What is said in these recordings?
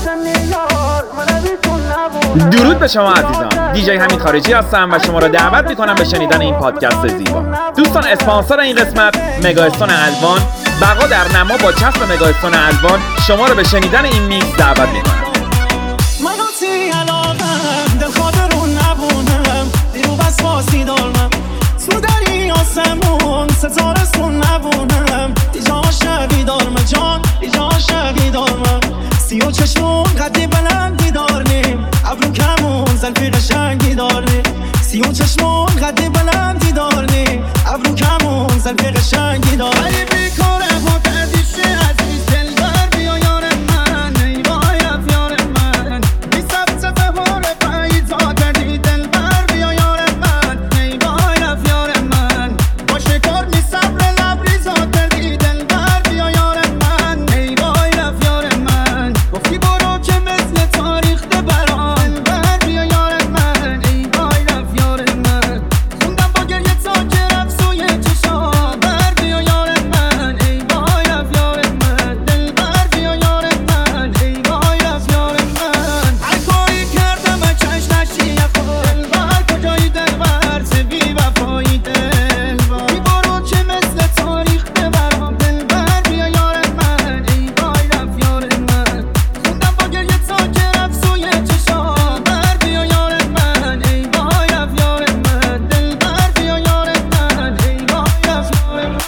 درود به شما عزیزان، دیجی حمید خارجی هستم و شما را دعوت میکنم به شنیدن این پادکست زیبا. دوستان، اسپانسر این قسمت مگاستون الوان. بقا در نما با چسب مگاستون الوان شما را به شنیدن این میکس دعوت میکنم. سیاه چشمون قدی بلندی دارنیم، ابرو کمون زلفی قشنگی دارنیم. سیاه چشمون قدی بلندی دارنیم، ابرو کمون زلفی قشنگی دارنیم. ولی بیکاره با کردیشه عزیز دلبر بیا یار من، ای وای رفت یار من. بی ثبت بهار پاییزا کردی دلبر بیا یار من، ای وای رفت یار من. با شکار می صبر لبریزا کردی دلبر بیا یار من، ای وای رفت یار من. گفتی برو که مثل تاریخ برام بر بیا یار من، ای وای رفت یار من. خوندم با گریه تا که رفت سوی چشا بر بیا یار من، ای وای رفت یار من. دل بر بیا یار من، ای وای رفت یار من. هر کاری کردم چش نشی دل بر کجایی دل بر بی وفایی دل بر. بی برو که مثل تاریخ برام دل بر بیا یار من، ای وای رفت یار من. خوندم با گریه تا که رفت سوی چشا بر بیا یار من، ای وای رفت یار من. دل بر بیا یار من، ای وای رفت یار من.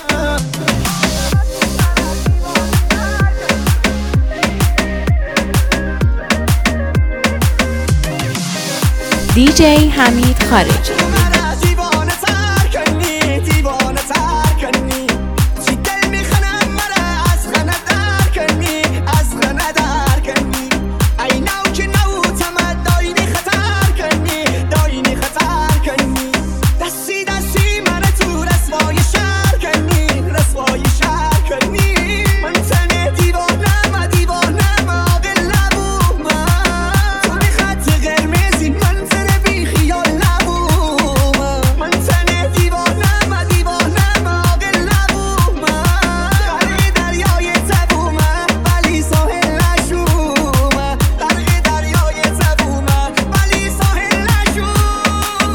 دیجی حمید خارجی. دیوانه تر کنی، دیوانه تر کنی. چی دل میخنم مرا از خنه در کنی، از خنه در کنی. ای نو که نوتم داینی خطر کنی، داینی خطر کنی. دستی دستی من تو رسوای شهر کنی، رسوای شهر کنی. من تنه دیوانم، دیوانم عاقل نبوم. تو بی خط قرمزی من تنه بی خیال نبوم. من تنه دیوانم، دیوانم عاقل نبوم. غرق دریای تبوم ولی ساحل نشوم. غرق دریای تبوم ولی ساحل نشوم.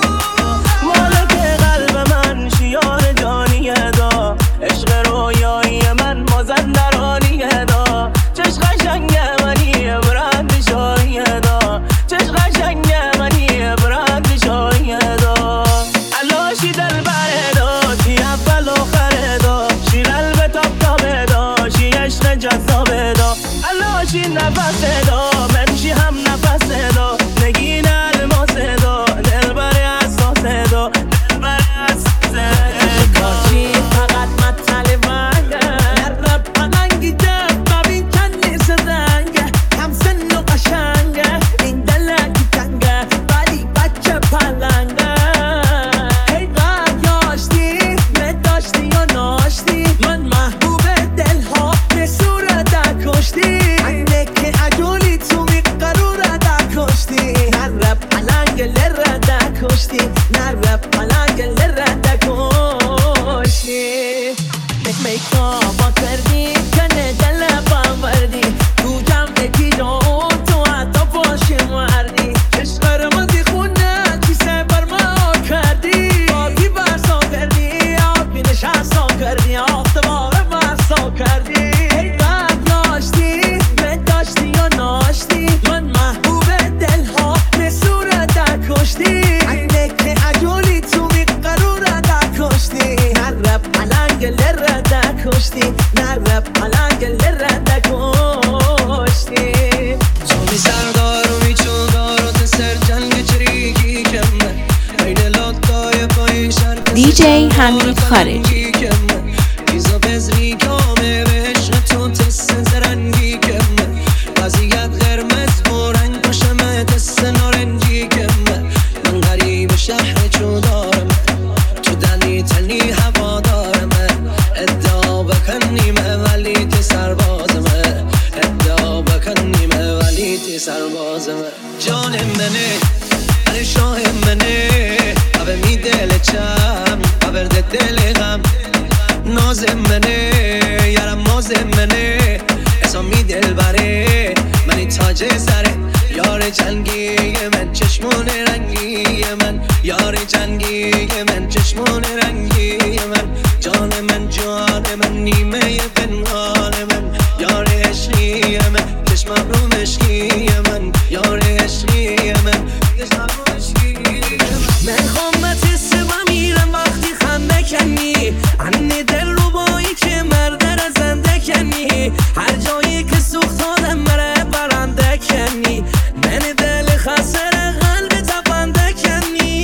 مالک قلب من شیار جانیه دا، عشق رویایی من مازندرانیه دا. چش قشنگه منی برند شاییه دا، چش قشنگه منی برند شاییه دا. علاشی دل بره دا، چی اول آخره دا. شی قلب تاب تابه دا، شی عشق جذابه دا. علاشی نفسه دا، من شی هم نفسه دا. نگین الماسه دا، دل بره اساسه دا، دل بره اساسه دا. فقط مطل منگه نرب پلنگی جب ببین کنی سزنگه. هم سن و قشنگه این دلنگی تنگه ولی بچه پلنگه. هی قد یاشتی نداشتی یا ناشتی. من محبوب دل ها به صورت کشتی. اینه که عجولی تو میقرور کشتی. نرب پلنگ لرد کشتی، نرب پلنگ لرد کشتی. میکا با کردی کنه دل باوردی. تو جمع گیرون تو حتی باشی مردی. عشق قرمزی خونه کیسه بر ما کردی. بادی برسا کردی، آبی نشستا کردی، آفتبار برسا کردی. هی قد یاشتی نداشتی یا ناشتی. من محبوب دل ها به صورت کشتی. اینه که عجولی تو میقرور کشتی. نرب پلنگ لرد کشتی، نرب پلنگ لرد کشتی. تو می سردار و می چوندار و تسر جنگ چریکی کمه. این لطای پای شرک دیجی حمید خارجی. ایزا بزری کامه به عشق تو تست زرنگی کمه. وضعیت قرمز برنگ باشمه تست نارنجی کمه. من غریب شهر چودارم، تو دنی تنی هوا دارمه. ادعا بکنیمه ولی تی سربازمه، ادعا بکنیمه ولی تی سربازمه. جان منه علی شاه منه، اوه می دل چم اوه دل غم. ناز منه یارم ماز منه، اسامی دل بره منی یار جنگی من چشمون رنگی من یار جنگی من چشمون رنگی من جان من نیمه پنهان من یار عشقی من چشمم رو مشکی من یار عشقی من چشمم رو مشکی من خامت سبا میرم وقتی خنده کنی انی دل رو بایی که مرده را زنده کنی هر جایی که سوختادم مره برنده کنی من دل خسر قلب تپنده کنی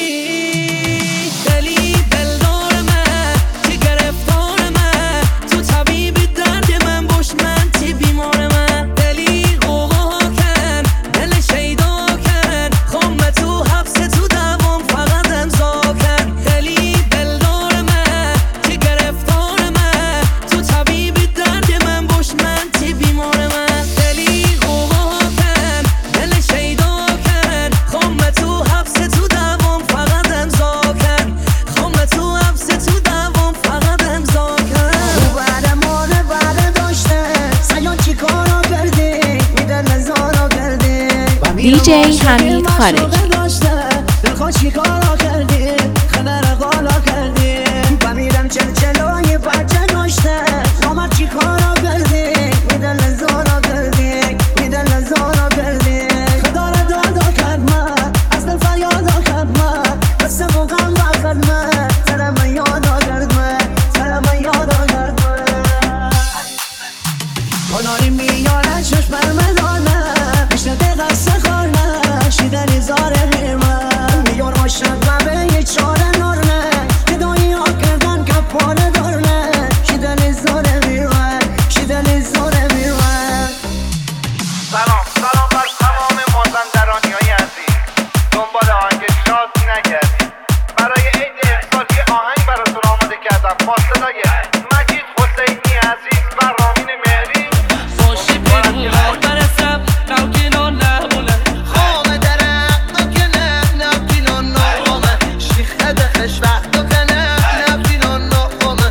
دلی دلدار من که گرفتار من تو طبیب درد من باش من تی بیمار من دلی قوقا کن دل شیدا کن خم تو حبس تو دوام فقط امضا کن دلی دلدار من که گرفتار من تو طبیب درد من باش من تی بیمار من دلی قوقا کن دل شیدا کن خم تو حبس تو دوام فقط امضا کن خم تو حبس تو دوام فقط امضا کن تو بعد مانه بعد داشته سیان چی کارا کردی میدن نزارا کردی DJ حمید خارجی. دلخواه چی کارا کردی خنر قالا کردی بمیرم چلچلای بچه داشته نامد چی کارا کردی میدن نزارا کردی میدن نزارا کردی خدا را دادا کرد من از دل فریادا کرد من بس موقعم بخد من سرم یادا کرد من سرم یادا کرد من کناری میاره چشم برمدانه بیشتر دقیق سخارنه شیدنی زاره میرمن میار عاشق به یه چاره نارنه که دایی ها کردن که پاره دارنه شیدنی زاره میرمن شیدنی زاره میرمن سلام بر تمام مازندرانی های عزیز دنبال آهنگ شاد نگردید برای عید امسال یه آهنگ براتون آماده کردم با صدای مجید حسینی عزیز و رامین مهری باشی بیرون برسم نوکینا نمونه خامه درق نکنه نوکینا نخومه شیخه دخش وقت نکنه نوکینا نخومه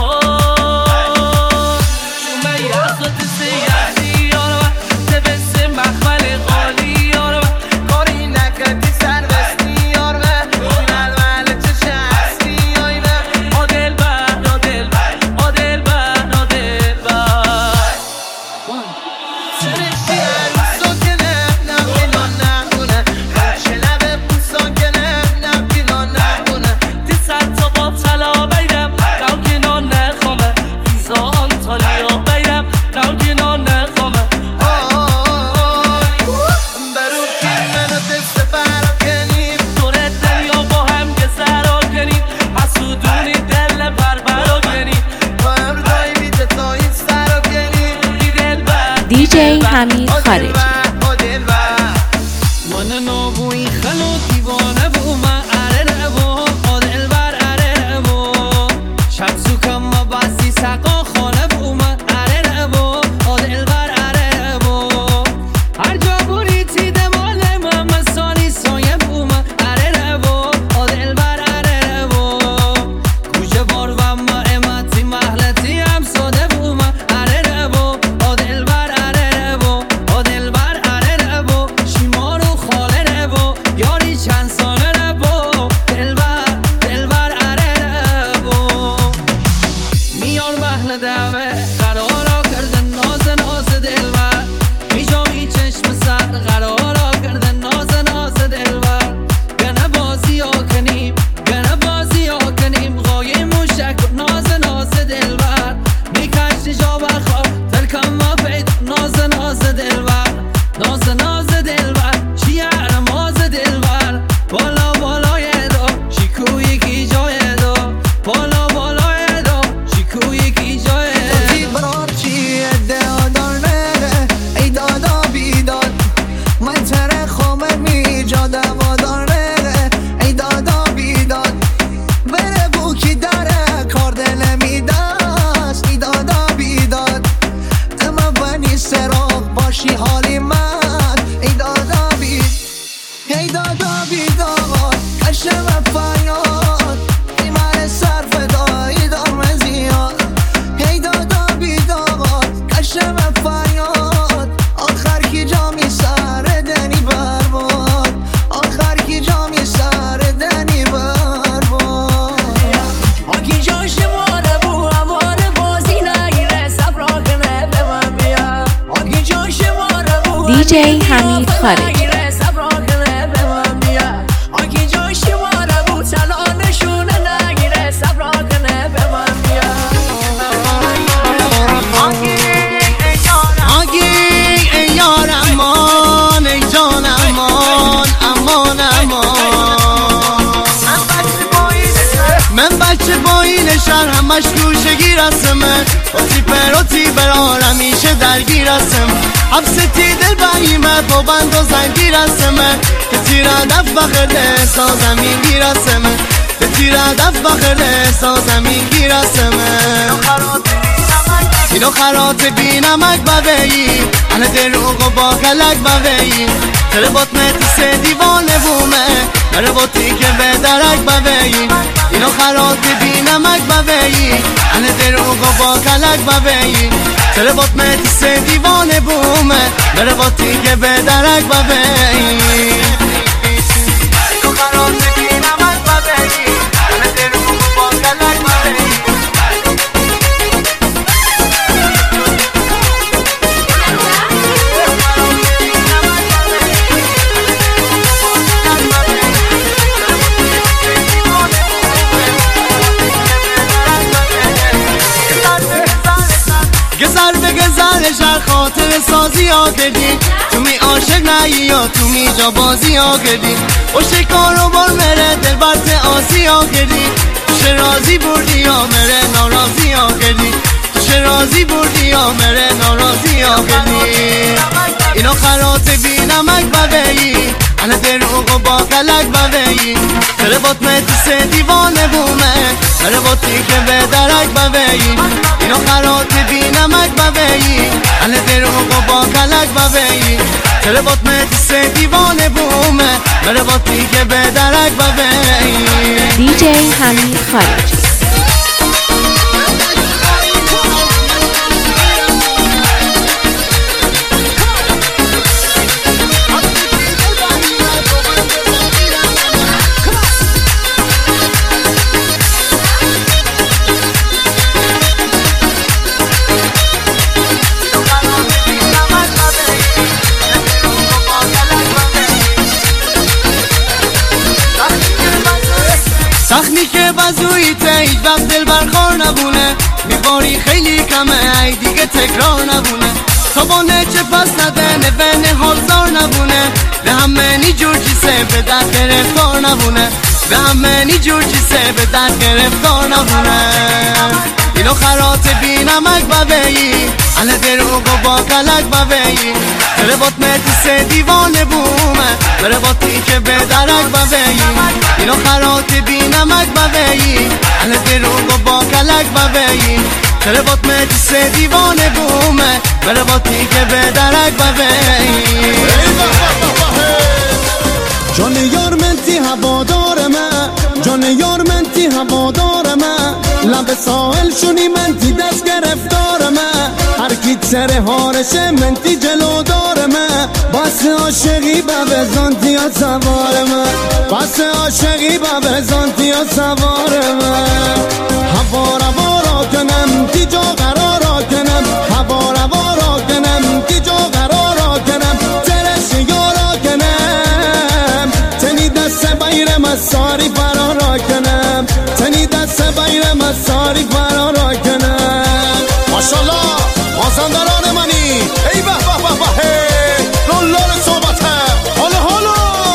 شومه یخوت سیادی یارو تبسه مخمل غالی یارو کاری نکردی سر بستی یارو نلمل چه شخصی یایمه آدل بر آدل بر آدل بر آدل بر سرشی عروسا کنه نوکینا نخونه خرچه لبه بوسا کنه نوکینا نخونه تی سر تا با طلا بیرم نوکینا نخومه ویزا آنتالیا بیرم نوکینا نخومه برو که منو دست فرا کنیم دوره دریا با هم گذرا کنیم حسودونی دل بربرا کنیم با هم رای بیده تا این سرا کنیم بی دل بر DJ حمید خارجی. من نابوی خلو دیوانه بو من اره نبو آدل بر اره نبو شمسو کم و بستی سقا خانه بو من اره نبو آدل بر اره نبو هر جا بوری تیده مال من مسانی سایه بو من اره نبو آدل بر اره نبو کوچه بار و ما امتی محلتی هم ساده بو من اره نبو آدل بر اره نبو آدل بر اره نبو شیمارو خاله نبو یاری چند ساله نبو دلبر اره نبو میار محل دعوه قرارا کردن ناز دلبر میجامی چشم سر قرارا کردن ناز دلبر گنه بازی ها کنیم غای موشک و ناز دلبر میکشتی جا بخواب تلکم ما پیدا ناز دلبر ناز دلبر چی ارماز دلبر بالا بالای دو چیکوی کی جای دو بالا بالای دو چیکوی کی جای دو برات چی ادعا نره ای دادا بیداد من تره خامه میجادم و داره ای دادا بیداد بره بوکی داره کار دل میدست ای دادا بیداد اما بنی سراغ باشی حالی من ای دادا ای دادا بیداد کشم فریاد ای من صرف دایی دارم زیاد ای دادا بیداد کشم فریاد آخر کی جا می سر دنی دیجی حمید خارجی. شهر همش گوشگی رسمه اوتی برار همیشه درگیر رسم حبستی دل باییمه با بند و زنگی رسمه که تیره دف بخرده سازمین گی رسمه که تیره دف بخرده سازمین گی رسمه اینو خرات بی نمک ببهی انه دروغ و با کلک ببهی تره بطمه تیسه دیوانه بومه نره بطی که به درک ببهی اینو خرات بی نمک ببهی انه دروغ و با کلک ببهی تره بطمه تیسه دیوانه بومه نره بطی که به درک ببهی اینو خرات بی نمک ببهی انه دروغ و با کلک ببهی شهر خاطر سازی ها کردی تو می عاشق نهی یا تو می جا بازی ها کردی و شکار و بار مره دل برت آسی ها کردی تو شرازی بردی یا مره ناراضی ها کردی تو شرازی بردی یا مره ناراضی ها کردی اینو خرات بی نمک ببهی انه دروغ و با کلک ببهی تره بطمه تیسه دیوانه بومه نره بطی که به درک ببهی اینو خرات بی نمک ببهی انه دروغ و با کلک ببهی تره بطمه تیسه دیوانه بومه نره بطی که به درک ببهی دیجی حمید خارجی. سخمی که بزویته هیچ وقت دل برخور نبونه میباری خیلی کمه ای دیگه تکرار نبونه تا بانه چه پس نده نبنه حالزار نبونه به همه نی جور چیسه به درد گرفتار نبونه به همه نی جور چیسه به درد گرفتار نبونه اینو خرات بی نمک ببهی انه دروغ و با کلک ببهی تره بطمه تیسه دیوانه بومه بره بطی که به درک ببهی اینو خرات بی نمک ببهی انه دروغ و با کلک ببهی تره بطمه تیسه دیوانه بومه بره بطی که به درک ببهی جان یار منتی هوادار من جان یار منتی هوادار من لب ساحل شونی منتی دست گرفتار من هر کی سر هارشه منتی جلودار من بس عاشقی بزانتی ها سوار من بس عاشقی بزانتی ها سوار من هوا روا کنم تی جا قرار کنم هوا روا کنم تی جا قرار کنم ترش یارا کنم تنی دست بیر مساری فرارا کنم تنی دست بیر مساری فرارا کنم ماشالله مازندران منی ای به به به به لولار صحبته حالا حالا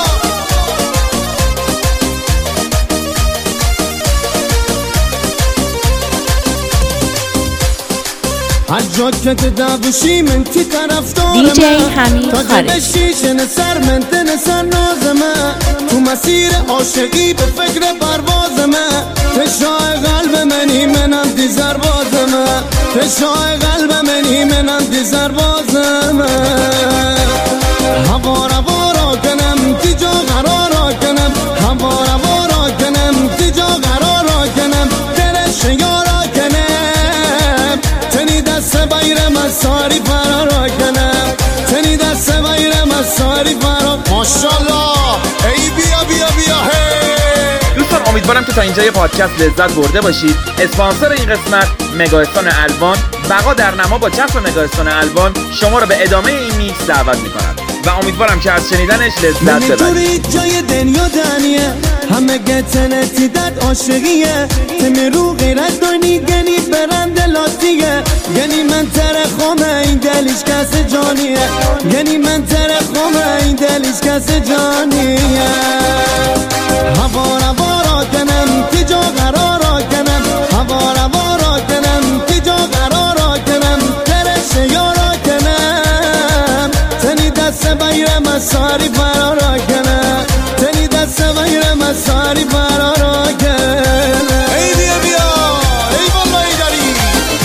هر جا که تدابشی من تی طرفدار دیجی حمید تا خارجی. جبشی نسر من تنسر ناز من تو مسیر عاشقی به فکر پرواز من تشای قلب منی منم دیزر باز من تشای قلب منی منم دیزر باز من هوا روا کنم تی جا قرار کنم هوا روا کنم تی جا قرار کنم درش یارا کنم تنی دست بیر مساری فرارا کنم تنی دست بیر مساری فرارا ماشالله ای بیا بیا بیا هی دوستان امیدوارم که تا اینجای پادکست لذت برده باشید. اسپانسر این قسمت مگا استان الوان بقا در نما با چسب مگاستون الوان شما رو به ادامه این میکس دعوت میکنم و امیدوارم که از شنیدنش لذت ببرید. جای دنیا دنیه همه گتنتی داد عاشقیه تمرو غیرت دانی گنی برند لاتیه گنی من ترخومه این دلیش کس جانیه گنی من ترخومه این دلیش کس جانیه هوا را کنم که جا قرارا کنم هوا را کنم که جا قرارا کنم ترش یارا کنم تنی دست بیر مساری فرارا کنم تنی دست بیر مساری فرارا کنم ای بیا بیا ای والله ای داری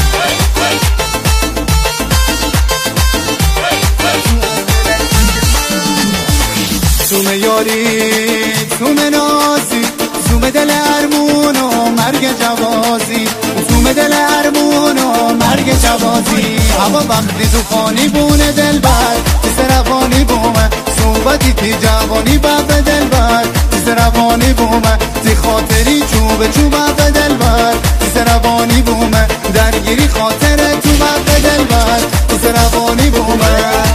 تومه یاری تومه نازی تومه دل ارمون و مرگ جوازی تومه دل ارمون و مرگ جوازی هوا وقتی تو خانی بونه دل بر تیز روانی بومه صحبتی تی جوانی بب دل بر تیز روانی بومه تی خاطری چوب چوب بب دل بر تیز روانی بومه درگیری خاطره تو بب دل بر تیز روانی بومه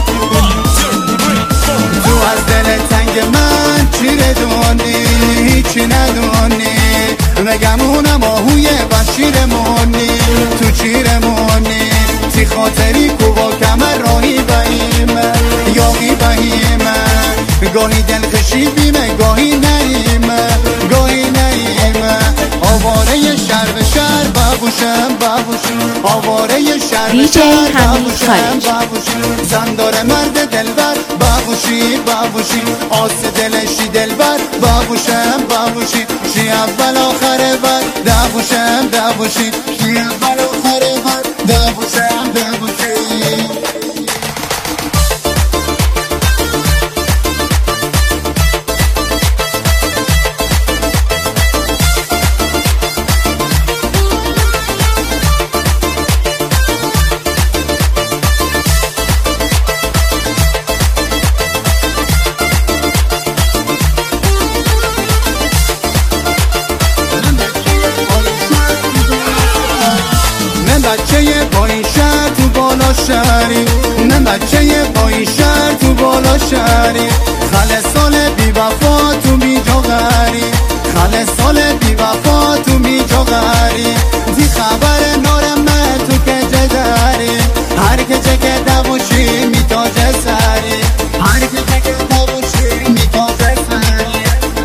تو از دل تنگ من چی ردونی هیچی ندونی مگمونم آهوی بشیرمونی تو چیرمونی تی خاطری کوبا کمر راهی بهیمه یاقی بهیمه گاهی دل خشی بیمه گاهی نیمه گاهی نیمه آواره شهر به شهر ببوشم آواره شهر به شهر ببوشم زندار مرد دلبر ببوشی آس دلشی دلبر ببوشی شی اول آخره بر دبوشی شی اول آخره بر دبوشی بچه با این شهر تو بالا شهری نه بچه با این شهر تو بالا شهری خل سال بی وفا تو بی جا غری خل سال بی وفا تو بی جا غری دی خبر نارمه تو که داری هر که چه دوشی میتاجه سری هر که چه دوشی میتاجه سری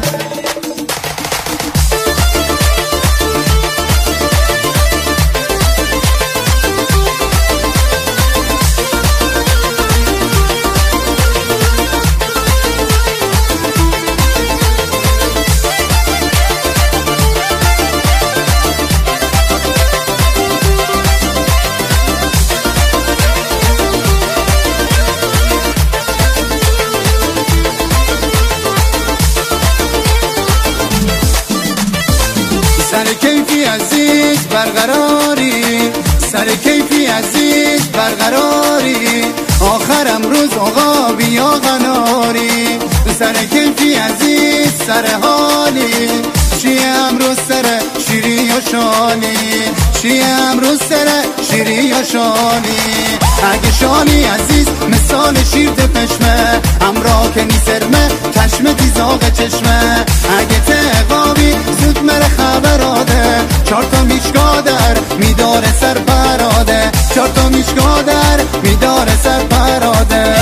سر کیفی عزیز برقراری سر کیفی عزیز برقراری آخرم روز آقا بیا غناری سر کیفی عزیز سر حالی چی امروز سر شیری یا شالی چی امروز سر شیری یا شالی اگه شالی عزیز مثال شیر پشمه همراه که نیسرمه چشم دیزاغ چشمه اگه تقابی زود مره خبراده 4 تا میشگاه در میداره سر پراده 4 تا میشگاه در میداره سر پراده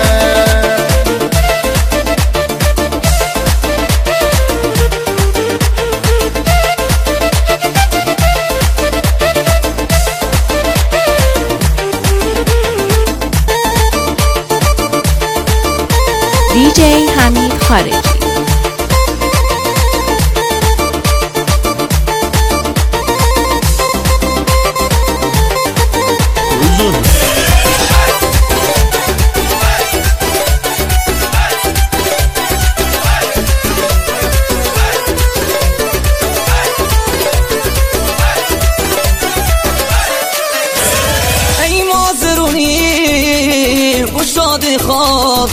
DJ حمید خارجی. ای مازرونی گشاد خواد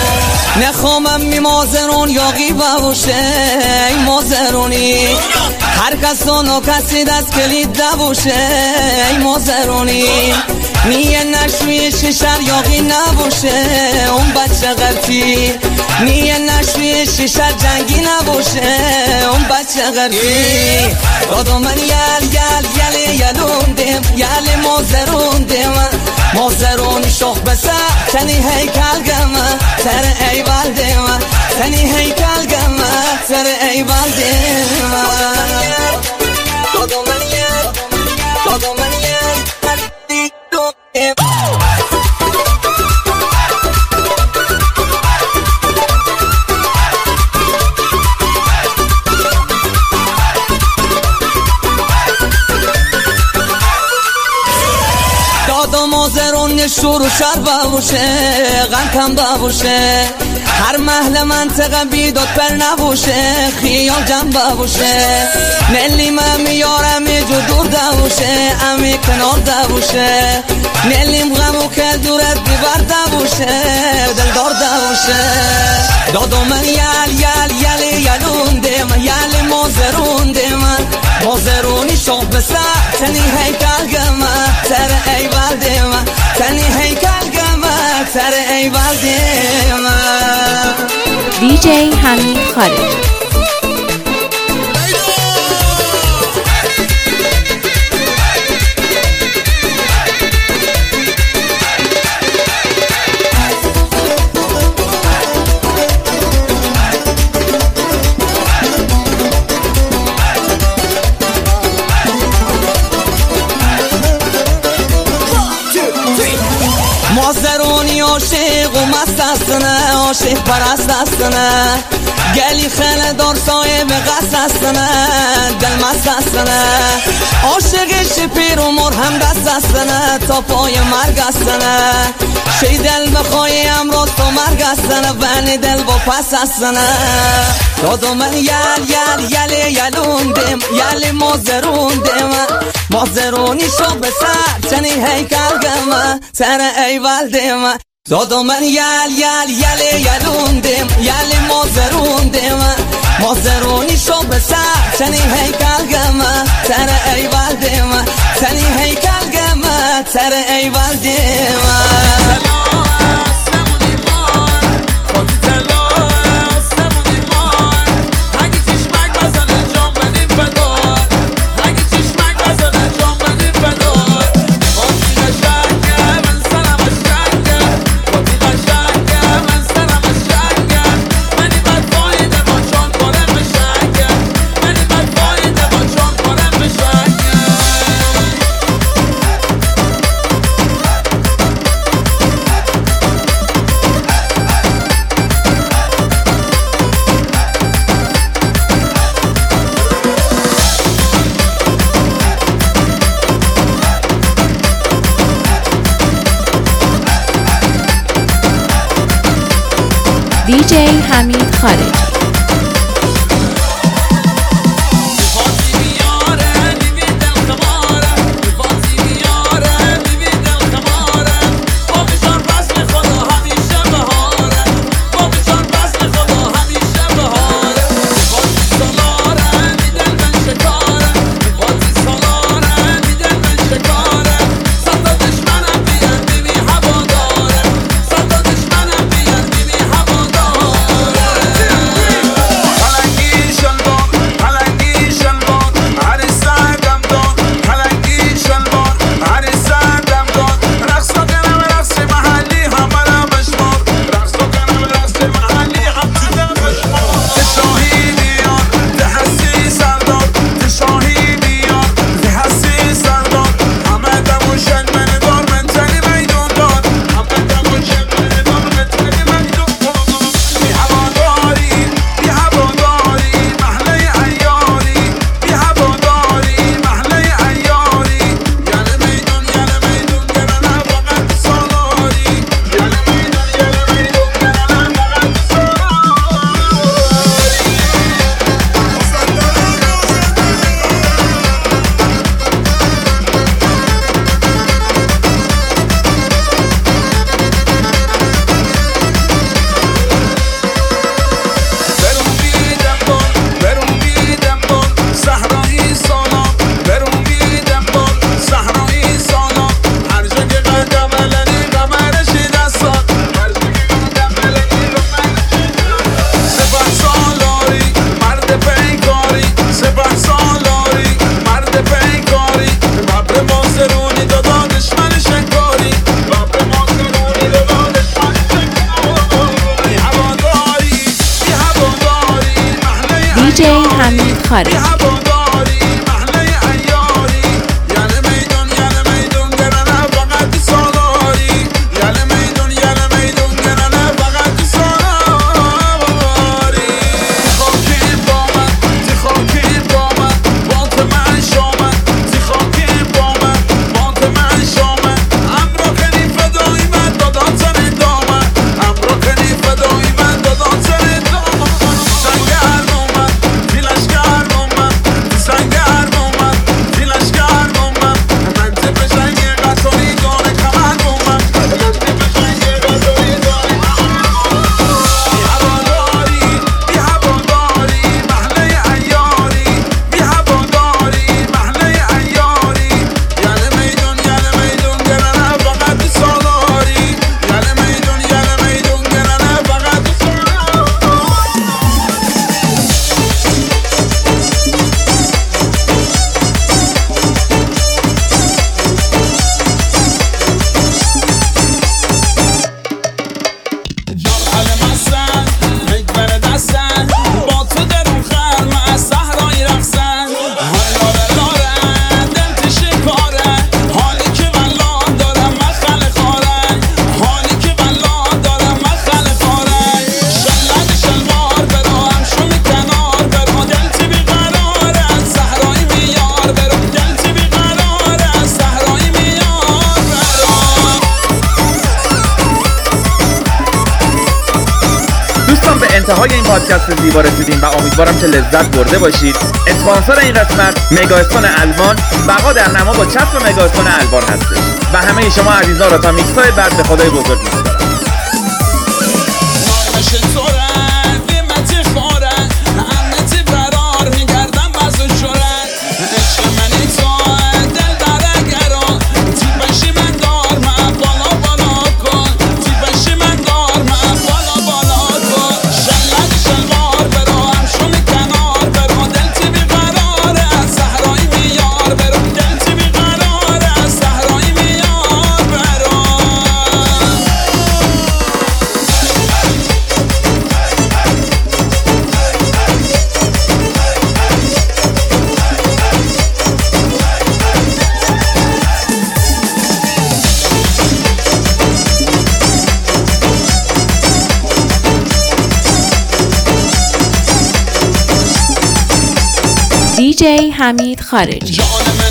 نخوامم می مازرون یاقی بوشه ای مازرونی هر کس و کسی دست کلید نبوشه ای مازرونی نیه نشوی شیشر یاقی نبوشه اون بچه غرفی نیه نشوی شیشر جنگی نبوشه اون بچه غرفی دادو من یل یلوندیم یل مازروندیم مازرونی شخ بسر تنی هیکل گمه تر ای والدیم تنی هیکل گمه تر ای والدیم دادو من دادو مازرون شروع شر باشه غم کم باشه هر محل منطقه بیداد پر نبوشه خیال جمع باشه نلی من میارم جو دور دبوشه امی کنار دبوشه نلیم غمو که دورت بیبر دبوشه دلدار دبوشه دادو من یلوندیم یل مازروندیم مازرونی شاق بسر تنی هیکل گمه تر ای والدیم تنی هیکل گمه تر ای والدیم دیجی حمید خارجی. مازرونی عاشق و مست هستنه عاشق پرست هستنه گلی خیلی دار صاحب قصد هستنه دل مست هستنه عاشق شپیر و مرهم دست هستنه تا پای مرگ هستنه شی دل بخوای امروز تا مرگ هستنه ونی دل با پس هستنه دادو من یلوندیم یل مازروندیم مازرونی شو بسر تنی هیکل گمه تر ای والدیم دادو من یلوندیم یل مازروندیم مازرونی شو بسر تنی هیکل گمه تر ای والدیم تنی هیکل گمه تر ای والدیم دیجی حمید خارجی. خارجی. انتهای این پادکست زیبا رسیدیم و امیدوارم که لذت برده باشید. اسپانسر این قسمت مگاستون الوان، بقا در نما با چسب مگاستون الوان هستش و همه شما عزیزان را تا میکس‌های بعد به خدای بزرگ می‌سپارم. DJ حمید خارجی.